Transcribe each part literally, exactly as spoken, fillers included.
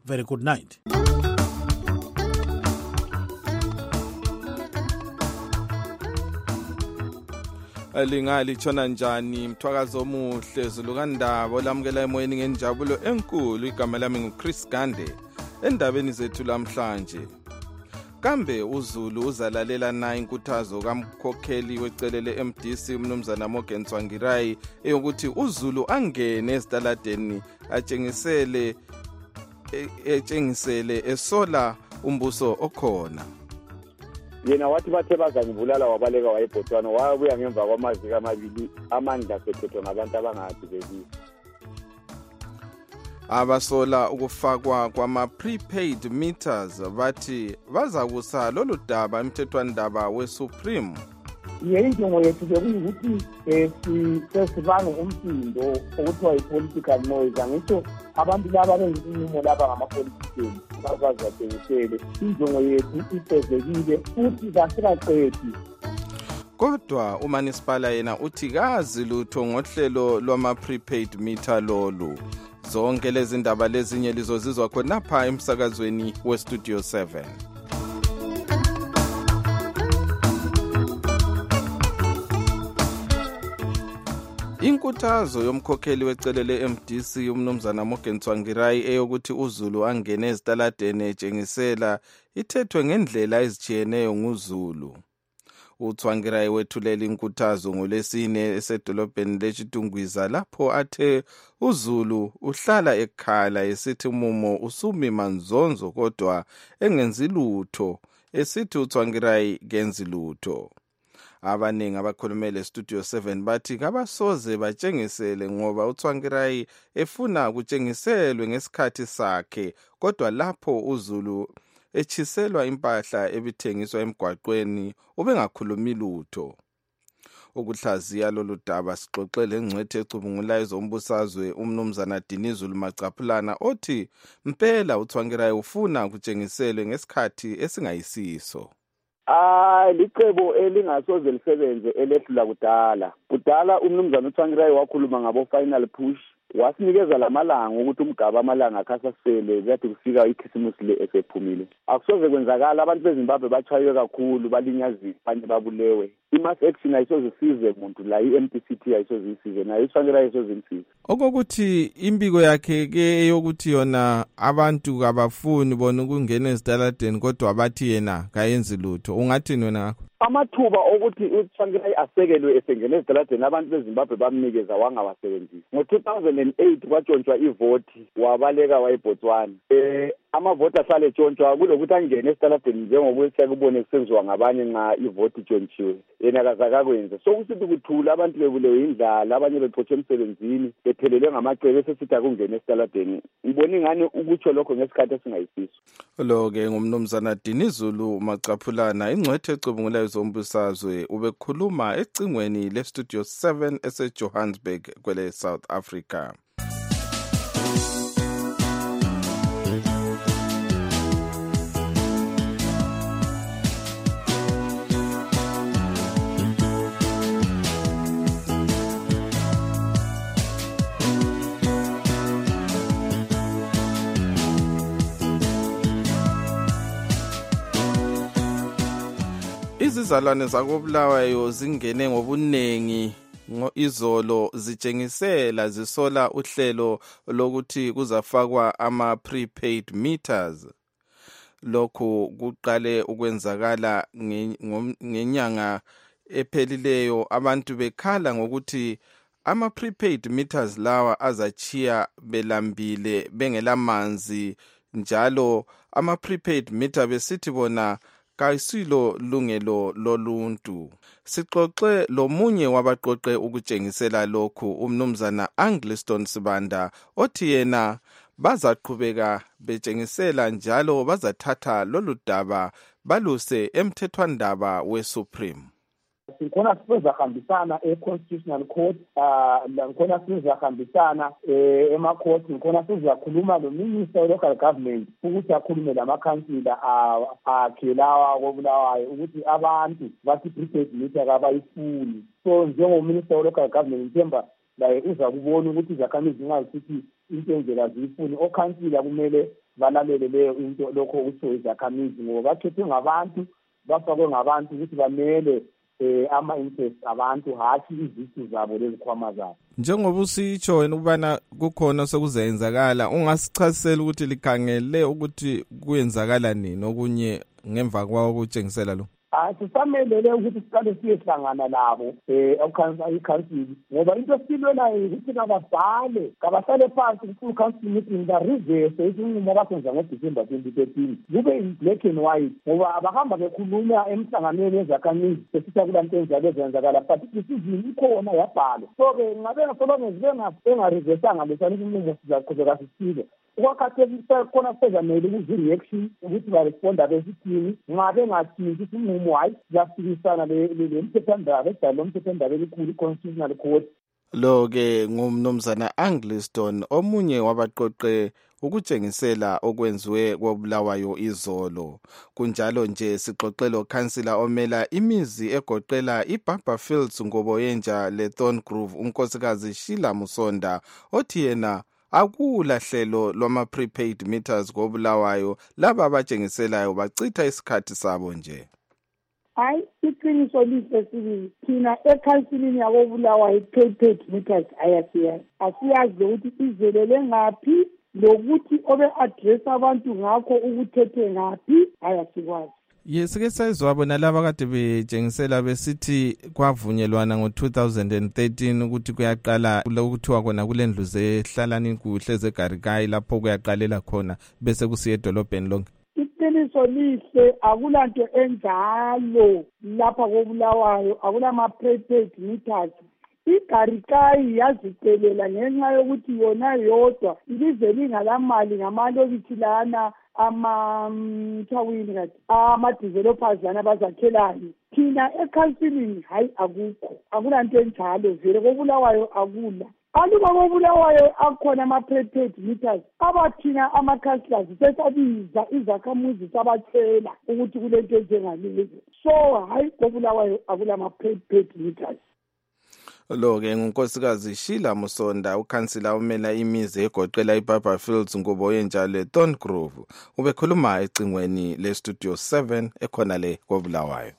very good night. Alingali chona njani mthwakazo omuhle zulukandaba olamukela emoyeni ngenjabulo enkulu. Igama lami nguChris Gande. Endabeni zethu lamhlanje, kambe uZulu uzalalela na inkuthazo kamkhokheli wecelele M D C umnumzana Morgan Tsvangirai eyokuthi uZulu angene esitaladeni atshengisele etshengisele esola umbuso okhona. Yena wathi bathe bazangibulala wabaleka wayeBotswana wabuya ngemva kwamazwi amabili amandla sethethwe ngabantu abangathibekile. Abasola ukufakwa kwama-prepaid meters bathi bazakusa lolu daba emthethwandaba weSupreme. Yinjongo yethu bekuyikuthi sesibanga umsindo okuthiwa yi-political noise. Ngisho abantu laba benza inqumo laba ngama-politicians bazazatshengisele injongo yethu ifezekile futhi kasikaqedi. Kodwa uManisipala yena uthi kazi lutho ngohlelo lwama-prepaid meter lolu. Zonke lezi ndaba lezinye lizozizwa khonapha emsakazweni weStudio seven. Inkuthazo yomkhokheli wecelele M D C umnumzana Morgan Tsvangirai eyokuthi uZulu angene ezitaladeni etshengisela ithethwe ngendlela ezijiyeneyo nguZulu. uTsvangirai wethulela inkuthazo ngolesine esedolobheni leChitungwiza lapho athe uZulu uhlala ekhala esithi umumo usumi manzonzo kodwa engenzi lutho, esithi uTsvangirai kenzi lutho. Abaningi abakhulumele eStudio seven bathi kabasoze batshengisele ngoba uTsvangirai efuna kutshengiselwe ngesikhathi sakhe, kodwa lapho uZulu echiselwa impahla ebithengiswa emgwaqweni ubengakhulumi lutho. Ukuhlaziya lolu daba sixoxele engcwethe ecubungulayo zombusazwe umnumzana Dinizulu Macaphulana othi mpela uTsvangirai ufuna kutshengiselwe ngesikhathi esingayisiso. Ah, licebo elingasoze lisebenze elehlula kudala. Kudala umnumzana uTsvangirai wakhuluma ngabo final push. Wasinikeza lamalanga ukuthi umgaba amalanga akhasasele kade kufika ikhisimusi le esephumile. Akusoze kwenzakala abantu beZimbabwe bachaywe kakhulu balinyazi abanye babulewe. Imass action ayisoze size umuntu la i-M D C T ayisoze isize nayo uTsvangirai ayisoze imsize. Okokuthi impiko yakhe ke yokuthi yona abantu kabafuni bona ukungena ezitaladeni kodwa bathi yena kayenzi lutho, ungathini wena ngakho? Amathuba ukuthi uTsvangirai asekelwe esengene ezitaladeni abantu beZimbabwe bamnikeza wangawasebenzisi. Ngo two thousand eight kwatshontshwa ivoti wabaleka wayeBotswana. Eh amavoti ahlale etshontsha kulokuthi angene esitaladeni njengoba sekubone kusenziwa ngabanye nxa ivoti itshontshiwe. Yena kazakakwenza. So kusithi kuthula abantu bebulewe indlala, abanye bexotshe emsebenzini, bephelelwe ngamacebo esithi akungene esitaladeni. Ngibona ingane ukutsho lokho ngesikhathi esingayisiso. Lo ke ngumnumzana Dinizulu Macaphulana ingcwethe ecubungulayo zombusazwe ubekhuluma ecingweni leStudio seven eseJohannesburg kwele South Africa. Izizalwane zakobulawayo zingene ngobunengi izolo zitshengisela zisola uhlelo lokuthi kuzafakwa ama-prepaid meters. Lokhu kuqale ukwenzakala ngenyanga ephelileyo, abantu bekhala ngokuthi ama-prepaid meters lawa azachiya belambile bengelamanzi, njalo ama-prepaid meter besithi bona kayisilo lungelo loluntu. Sixoxe lomunye wabaqoqe ukutshengisela lokhu umnumzana Angliston Sibanda othi yena bazaqhubeka betshengisela njalo bazathatha lolu daba baluse emthethwandaba weSupreme. Sikhona sizahambisana e-Constitutional Court, ngikhona sizahambisana ema-court, ngikhona sizakhuluma lo-Minister we-Local Government ukuthi akhulume lamakhansila akhe lawa kobulawayo ukuthi abantu bathi prepaid meter kabayifuni. So njengoMinister we-Local Government ngithemba laye uza kubona ukuthi izakhamizi zingazithi into endlela ziyifuni. Okhansila kumele balalele leyo into lokho kusho izakhamizi ngoba bakhethwe ngabantu bafakwe ngabantu ukuthi bamele eh ama-interest abantu hathi izisu zabo lezikhwama zabo. Njengoba usitsho wena ukubana kukhona sekuzenzakala, ungasichasisela ukuthi likhangele ukuthi kuyenzakala nini okunye ngemva kwawo kutshengisela lo? Ah, sisamelele ukuthi siqale siyehlangana labo eh ikhansili ngoba into esilwelayo ukuthi kababhale kabahlale phansi ku council meeting ba reverse isinqumo abasenza ngoDecember twenty thirteen kube in black and white ngoba abahamba bekhuluma emhlanganweni wezakhamizi sesitha kulanto enjalo ezenzakala but decision ikhona yabhalwa. So ke ngabe ngasolonge zibenga engareversanga lesana isinqumo sizaqhubeka sisile ukwakhathekisa khona sezamele ukuzi-reaction ukuthi baresponda besithini ngabe ngathinti isinqumo hayi siyafikisana lemthethwandaba edala lomthethwandaba elikhulu i-constitutional court. Lo-ke ngumnumzana Angliston omunye wabaqoqe ukutshengisela okwenziwe kobulawayo izolo. Kunjalo nje sixoxelo kansila omela imizi egoqela iBarberfields Ngoboyenja leThorngrove unkosikazi Sheila Musonda othi yena akula hlelo lwama prepaid meters kobulawayo laba abatshengiselayo bachitha isikhathi sabo nje. Hayi iqiniso lihle sibili thina ekhansilini yakobulawayo prepaid meters ayasiyazi asiyazi ukuthi izelele ngaphi lokuthi obe address abantu ngakho ukuthethe ngaphi ayasikwazi. Yesike sayizwa bona laba kade betshengisela besithi kwavunyelwana ngo two thousand thirteen ukuthi kuyaqala lokuthiwa khona kulendlu zehlalani kuhle zeGarigayi lapho kuyaqalela khona bese kusiya edolobheni lonke. Iqiniso lihle akulanto enjalo lapha kobulawayo akulama prepaid meters. iGarigayi yazicelela ngenxa yokuthi yona yodwa ilize lingalamali ngamalokithi lana ama mthawini kade ama developers lana bazakhelayo. Thina ekhansilini hayi akukho akulanto enjalo vele kobulawayo akula. Aluba kobulawayo akhona ama prepaid meters abathina ama-councillors sesabiza izakhamuzi sabatshela ukuthi kulento enjengalezo. So hayi kobulawayo akulama prepaid meters. Lo-ke ngunkosikazi Sheila Musonda ukhansila umela imizi egoqela iBarberfields Ngoboyenja leThorngrove ubekhuluma ecingweni leStudio seven ekhona le kobulawayo.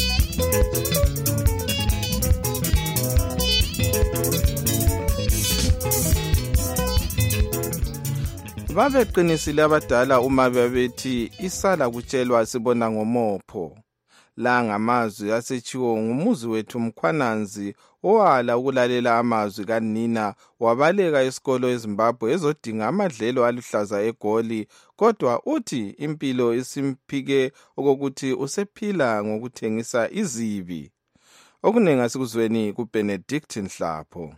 Babeqinisile abadala uma bebethi isala kutshelwa sibona ngomopho. La ngamazwi asetshiwo ngumuzi wethu Mkhwananzi owala ukulalela amazwi kanina wabaleka esikolo eZimbabwe ezodinga amadlelo aluhlaza eGoli kodwa uthi impilo isimphike okokuthi usephila ngokuthengisa izibi. Okunenga sikuzweni kuBenedict Nhlapho.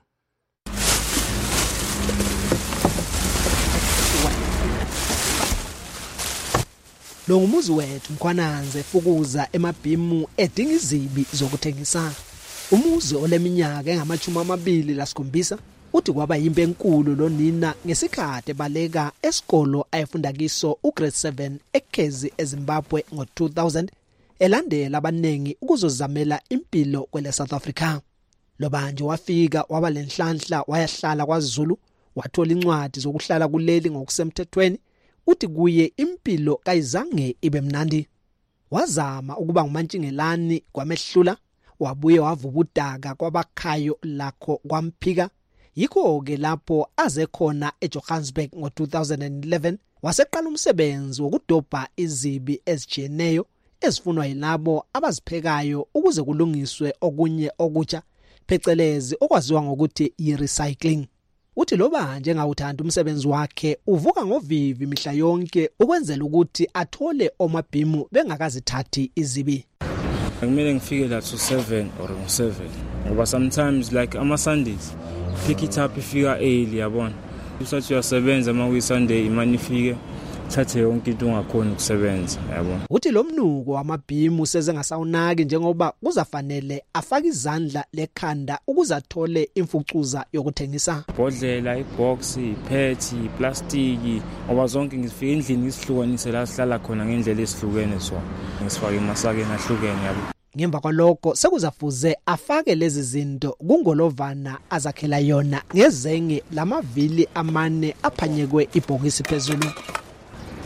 Lo ngumuzi wethu Mkhwananzi efukuza emabhimu edinga izibi zokuthengisa. Umuzi oleminyaka engamachumi amabili lasikhombisa uthi kwaba yimbe enkulu lo nina ngesikhathi baleka esikolo ayefunda kiso ugrade seven eKhezi eZimbabwe ngo two thousand elandela abanengi ukuzozamela impilo kwele South Africa. Lo banje wafika waba lenhlanhla wayahlala kwaZulu wathola incwadi zokuhlala kuleli ngokusemthethweni. Uthi kuye impilo kayizange ibe mnandi. Wazama ukuba ngumantshingelani kwamehlula wabuye wavubudaka kwabakhayo lakho kwamphika. Yikho ke lapho aze khona eJohannesburg ngo two thousand eleven waseqala umsebenzi wokudobha izibi ezijeneyo ezifunwa yilabo abaziphekayo ukuze kulungiswe okunye okutsha phecelezi okwaziwa ngokuthi yi-recycling. Uthi loba njengawuthanda umsebenzi wakhe uvuka ngovivi mihla yonke ukwenzela ukuthi athole omabhimu bengakazithathi izibi. Kumele ngifike la to seven or seven ngoba sometimes like ama Sundays pick it up ifika early yabona. Usathi uyasebenza ama we Sunday imani ifike thathe yonke into ungakhona ukusebenza yabona. Uthi lo mnuko wamabhimu seze ngasawunaki njengoba kuzafanele afake izandla lekhanda ukuze athole imfucuza yokuthengisa. Bodlela ibox iphethi iplastiki ngoba zonke ngifike endlini isihlukanise la sihlala khona ngendlela esihlukene so ngisifake emasake nahlukene yabo. Ngemva kwalokho sekuzafuze afake lezi zinto kungolovana azakhela yona ngezenge lamavili amane aphanyekwe ibhokisi phezulu.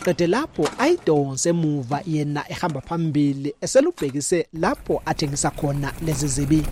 qede lapho ayidonse emuva yena ehamba phambili eselubhekise lapho athengisa khona lezi zibi.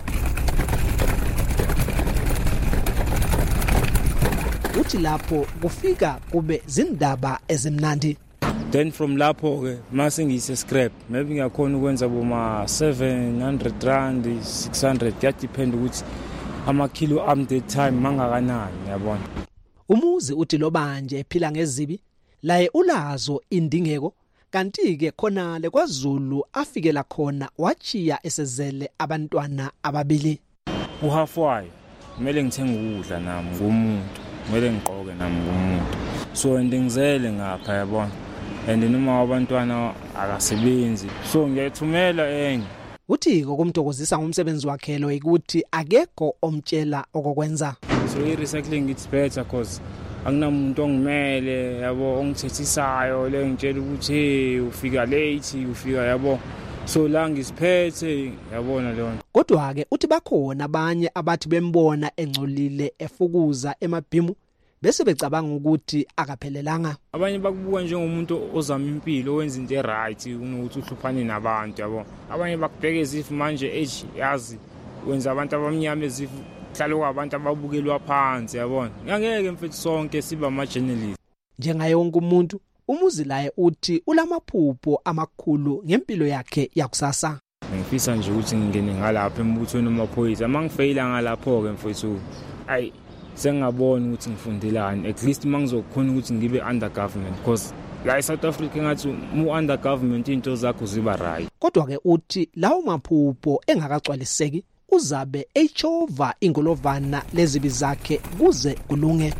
Uthi lapho kufika kube zindaba ezimnandi. Then from lapho ke mase ngise scrap maybe ngiyakhona ukwenza boma seven hundred rand six hundred ya depend ukuthi ama kilo am the time mangakanani yabona. Umuzi uthi lobanje ephila ngezibi laye ulazo indingeko kanti ke khona le kwaZulu afikela khona wachiya esezele abantwana ababili. Uhafwayo kumele ngithenga ukudla nami ngumuntu kumele ngiqoke nami ngumuntu so ndingizele ngapha yabona and noma abantwana akasebenzi so ngiyethumela enye. Uthi kokumthokozisa ngomsebenzi wakhe lo ukuthi akekho omtshela okokwenza. So i-recycling it's better cause akunamuntu ongimele yabo ongithethisayo le ngitshela ukuthi hey ufika late ufika yabo so la ngisiphethe yabona leyo. Kodwa ke uthi bakhona abanye abathi bembona engcolile efukuza emabhimu bese becabanga ukuthi akaphelelanga. Abanye bakubuka njengomuntu ozama impilo wenza into eright unokuthi uhluphane nabantu yabo. Abanye bakubheka ezifu manje age yazi wenza abantu abamnyama ezifu hlalo kwabantu ababukelwa phansi yabona. Ngangeke mfethu sonke siba ama journalist. Njengaye wonke umuntu umuzi laye uthi ulamaphupho amakhulu ngempilo yakhe yakusasa. Ngifisa nje ukuthi ngingene ngalapha embuthweni wamaphoyisa mangifeyila ngalapho ke mfethu ayi sengabona ukuthi ngifundelani at least mangizokhona ukuthi ngibe under government because la eSouth Africa ngathi mu under government into zakho ziba right. Kodwa ke uthi lawo maphupho engakagcwaliseki uzabe echova ingolovana lezibi zakhe kuze kulunge.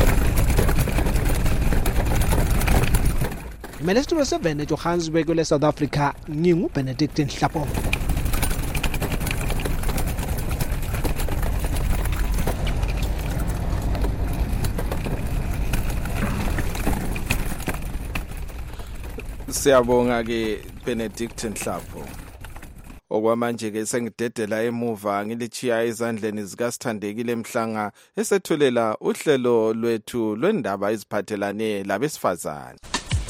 Minister of Seven Johannesburg le South Africa ngingu Benedict Nhlapo. Siyabonga ke Benedict Nhlapo. Okwamanje ke sengidedela emuva ngilichiya ezandleni zikaSithandekile Mhlanga esethulela uhlelo lwethu lwendaba eziphathelane labesifazane.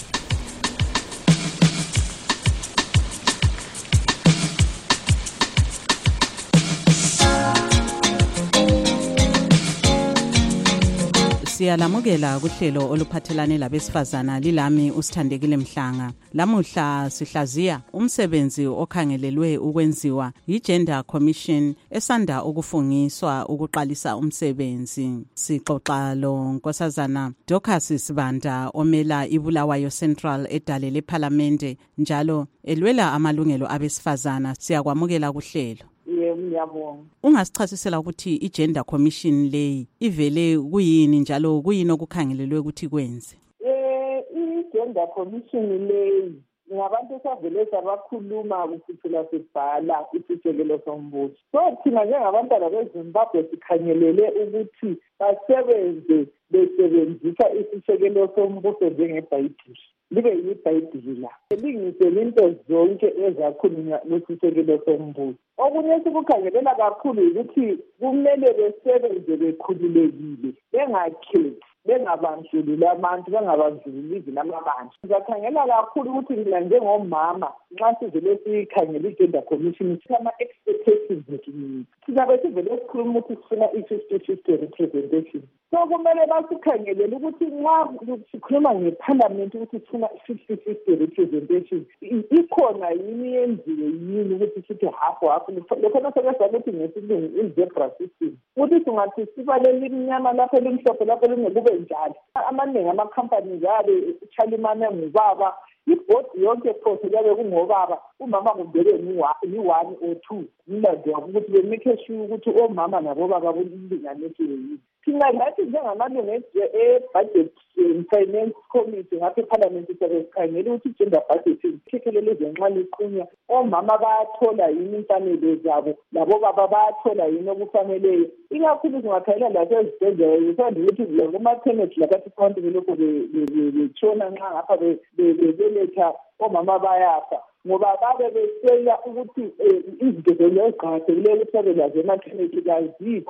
Siyalamukela kuhlelo oluphathelane labesifazana lilami uSithandekile Mhlanga. Lamuhla sihlaziya umsebenzi okhangelelwe ukwenziwa yiGender Commission esanda ukufungiswa ukuqalisa umsebenzi. Sixoxa lo Nkosazana Dorcas Sibanda omela iBulawayo Central edale leParliament njalo elwela amalungelo abesifazana. Siyakwamukela kuhlelo. Ngiyabonga. Ungasichasisela ukuthi iGender Commission leyi ivele kuyini njalo kuyini okukhangelelwe ukuthi kwenze? Eh iGender Commission leyi ngabantu esavele sabakhuluma kusithula sibhala isijekelo sombuso. So thina njengabantwana beZimbabwe sikhangelele ukuthi basebenze besebenzisa isijekelo sombuso njengeBhayibheli. Libe yiBhayibheli la. Lingise into zonke ezakhulunywa lesijekelo sombuso. Okunye sikukhangelela kakhulu ukuthi kumele besebenze bekhululekile bengakhethi bengabandlululi abantu bengabandlululi namabandla. Sizakhangela kakhulu ukuthi mina njengomama nxa sivele sikhangela iGender Commission sithama expectations zethu. Sizabe sivele sikhuluma ukuthi sifuna i-fifty fifty representation. So kumele basikhangelele ukuthi nxa sikhuluma ngeParliament ukuthi sifuna i-fifty fifty representation ikhona yini yenziwe yini ukuthi sithi half half lokho nasebenzisa ukuthi ngesilungu i-zebra system ukuthi singathi sibalele imnyama lapho elimhlophe lapho lingekube njalo. Amaningi ama-companies abe Chalimane ngubaba ibhodi yonke phose yabe kungobaba umama kumbele ni-one or two ngilaziwa ukuthi be-make sure ukuthi omama nabobaba kulinganiswe yini. Thina lathi njengamalungu e-budget finance committee ngapha eParliament sikhangela ukuthi i-gender budget ikhethelele izenxana iqunywa omama bayathola yini imfanelo zabo labobaba bayathola yini okufaneleyo ikakhulu singakhangela lasezibhedlela yisanda ukuthi kuma-maternity lakathi abantu belokho betshona nxa ngapha bebeletha omama bayafa ngoba babe besela ukuthi izinto zelo eziqakathekileyo ukuthi babe lazo ema-clinic kazikho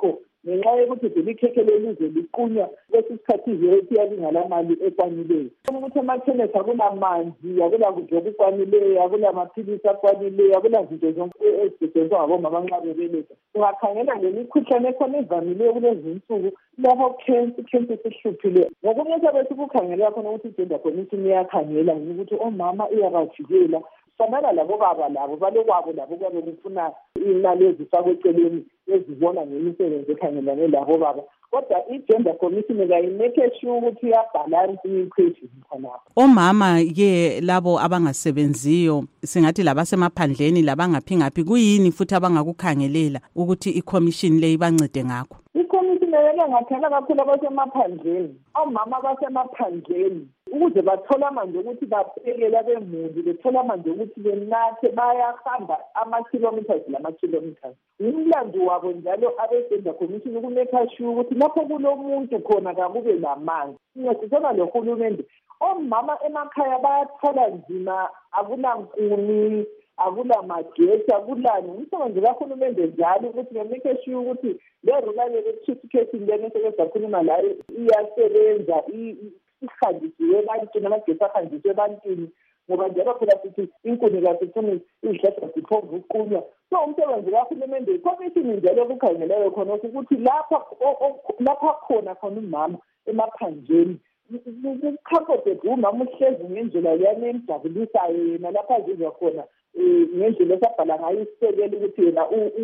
ngenxa yokuthi velikhekhe lelizwe liqunywa kwesikhathi ivethi yalingala mali ekwanileyo. Ukuthi amakhemesi akulamanzi, akulakudla okukwanileyo, akulamaphilisi akwanileyo, akulazinto zonke ezisetshenziswa ngabomama nxa bebeletha. Ungakhangela ngemikhuhlane ekhona evamileyo kulezi nsuku lapho cancer cancer sihluphile. Ngokunye sabe sikukhangela khona ukuthi igender commission iyakhangela ukuthi omama iyabavikela. Fanele labo baba labo balokwabo labo kwabe kufuna imali ezifakwe eceleni ezibona ngemisebenzi ekhangelane labo baba. Kodwa i-gender commission kayimeke sure ukuthi iyabalance i-equation khonapho. Omama ke labo abangasebenziyo singathi labasemaphandleni labangaphingaphi kuyini futhi abangakukhangelela ukuthi i-commission le ibancede ngakho? I-commission yena ngathana kakhulu abasemaphandleni. Omama abasemaphandleni ukuze bathola manje ukuthi baphekela bemuli, bethola manje ukuthi benathe bayahamba ama-kilometers lama-kilometers. Umlando wabo njalo abe-gender commission ukumeka sure ukuthi lapho kulomuntu khona kakube lamanzi. Siyasizana lohulumende. Omama emakhaya bayathola nzima, akulankuni, akulamagetsi, akulani. Umsebenzi kahulumende njalo ukuthi bemeke sure ukuthi le rural electrification lena esekezakhuluma layo iyasebenza, ihanjisiwe ebantwini, amagetsi ahanjisiwe ebantwini, ngoba njalo phela sithi inkuni kasifuni izihlahla ziphomba ukuqunywa. So umsebenzi kahulumende ikhomishini njalo okukhangeleyo khona ukuthi lapha lapha khona khona umama emaphandleni ukhamphothe umama uhlezi ngendlela yani emjabulisayo yena lapha azizwa khona ngendlela esabhala ngayo isisekelo ukuthi yena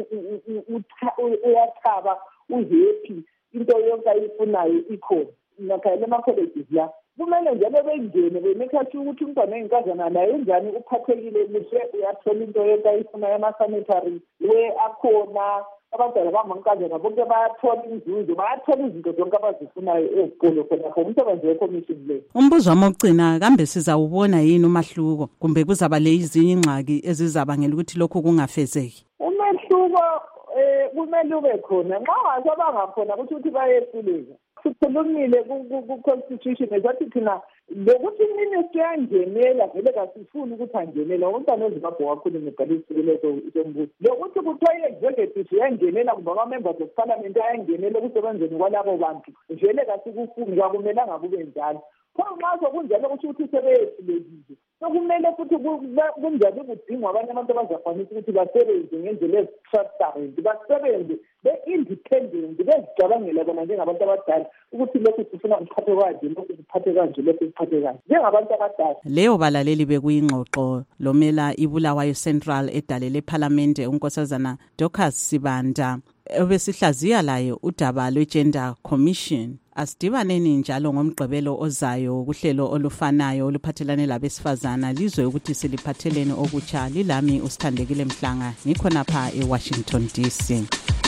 uyathaba, uhappy, into yonke ayifunayo ikhona. Nakhayela ama-colleges la kumele njalo bengene bemeka sure ukuthi umntwana oyinkazana naye njani uphathekile kuhle, uyathola into yonke ayifunayo, ama-sanitary we akhona. Abantwana bamankazana bonke bayathola inzuzo, bayathola izinto zonke abazifunayo ezikolo khona khona umsebenzi wekhomishini le. Umbuzo wami wokugcina, kambe sizawubona yini umahluko kumbe kuzaba lezinye ingxaki ezizabangela ukuthi lokho kungafezeki? Umehluko eh kumele ube khona nxa ngasebangakhona ukuthi ukuthi bayehluleka. Sikhulumile ku-constitution ezathi thina lokuthi iministry yangenela vele kasifuni ukuthi angenela umntwana wezimbabwe wakhulume egala isikelo sombuso. Lokuthi kuthiwa i-executive yangenela kumbe ama-members of parliament ayangenela ekusebenzeni kwalabo bantu vele kasikufuni, kakumelanga kube njalo. Pho nxa sokunjalo kusho ukuthi sebeyehlulekile. Sokumele futhi kunjani kudingwa abanye abantu abazakwanisa ukuthi basebenze ngendlela ezi-transparent, basebenze be-independent, bezicabangela bona njengabantu abadala ukuthi lokhu sifuna kuphathe kanje, lokhu kuphathe kanje, lokhu kuphathe kanje njengabantu abadala. Leyo balaleli bekuyingxoxo lomela iBulawayo Central edalele eParliamente unkosazana Dorcas Sibanda obesihlaziya laye udaba lwe-Gender Commission. Asidibaneni njalo ngomgqibelo ozayo kuhlelo olufanayo oluphathelane labesifazana lizwe ukuthi siliphathelene okutsha. Lilami uSithandekile Mhlanga ngikhona pha eWashington D C.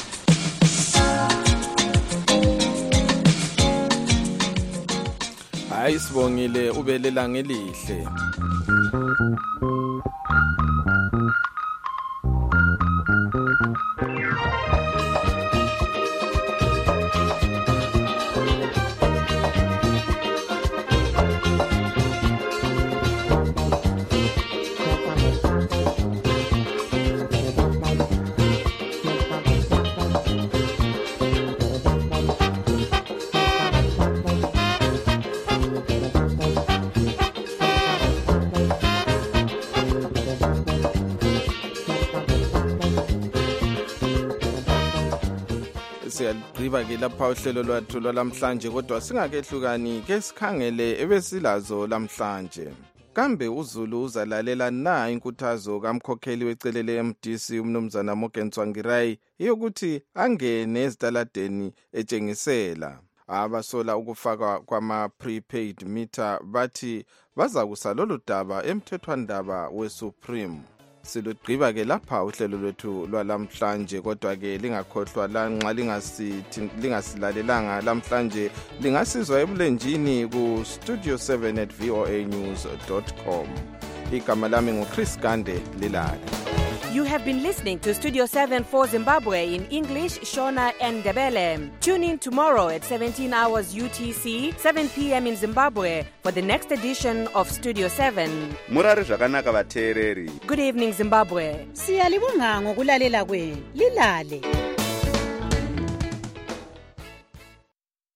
Hayi sibongile ubelela ngelihle. Siyagqiba ke lapha uhlelo lwethu lwalamhlanje, kodwa singakehlukani ke sikhangele ebesilazo lamhlanje. Kambe uZulu uzalalela na inkuthazo kamkhokheli wecelele M D C umnumzana Morgan Tsvangirai yokuthi angene ezitaladeni etshengisela? Abasola ukufaka kwama prepaid meter bathi baza kusalolu daba emthethwandaba weSupreme. Silugqiba ke lapha uhlelo lwethu lwalamhlanje, kodwa ke lingakhohlwa la nxa lingasithi lingasilalelanga lamhlanje lingasizwa ebulenjini ku studio seven at voa news dot com. Igama lami nguChris Gande Lilali. You have been listening to Studio seven for Zimbabwe in English, Shona and Ndebele. Tune in tomorrow at seventeen hours U T C, seven p.m. in Zimbabwe for the next edition of Studio seven. Murari zvakanaka vateereri. Good evening, Zimbabwe. Siyalibonga ngokulalela kwenu. Lilale.